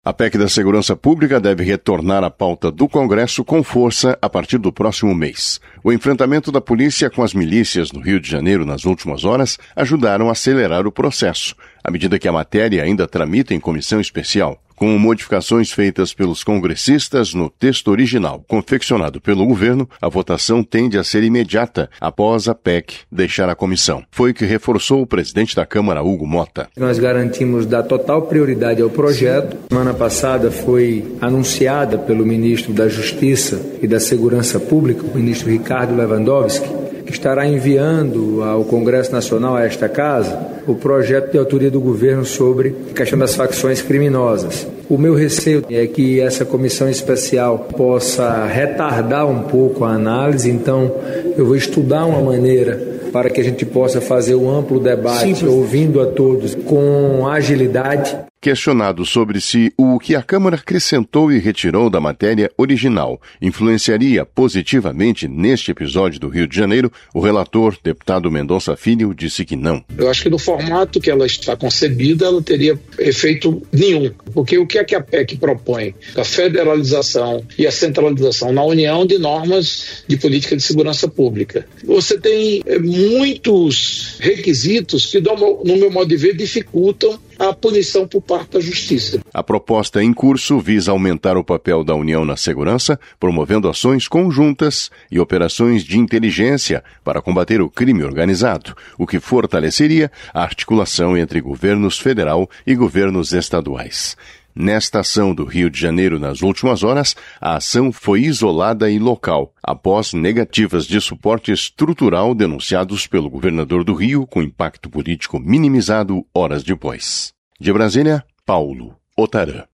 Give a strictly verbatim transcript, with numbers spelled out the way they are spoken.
A P E C da Segurança Pública deve retornar à pauta do Congresso com força a partir do próximo mês. O enfrentamento da polícia com as milícias no Rio de Janeiro nas últimas horas ajudaram a acelerar o processo, à medida que a matéria ainda tramita em comissão especial. Com modificações feitas pelos congressistas no texto original confeccionado pelo governo, a votação tende a ser imediata após a P E C deixar a comissão. Foi o que reforçou o presidente da Câmara, Hugo Mota. Nós garantimos dar total prioridade ao projeto. Semana passada foi anunciada pelo ministro da Justiça e da Segurança Pública, o ministro Ricardo Lewandowski, que estará enviando ao Congresso Nacional, a esta casa, o projeto de autoria do governo sobre a questão das facções criminosas. O meu receio é que essa comissão especial possa retardar um pouco a análise, então eu vou estudar uma maneira para que a gente possa fazer um amplo debate, Sim. ouvindo a todos com agilidade. Questionado sobre se o que a Câmara acrescentou e retirou da matéria original influenciaria positivamente neste episódio do Rio de Janeiro, o relator, deputado Mendonça Filho, disse que não. Eu acho que no formato que ela está concebida, ela teria efeito nenhum. Porque o que é que a P E C propõe? A federalização e a centralização na União de normas de política de segurança pública. Você tem é, muitos requisitos que, no meu modo de ver, dificultam a punição por parte da Justiça. A proposta em curso visa aumentar o papel da União na segurança, promovendo ações conjuntas e operações de inteligência para combater o crime organizado, o que fortaleceria a articulação entre governos federal e governos estaduais. Nesta ação do Rio de Janeiro nas últimas horas, a ação foi isolada e local, após negativas de suporte estrutural denunciados pelo governador do Rio, com impacto político minimizado horas depois. De Brasília, Paulo Otarã.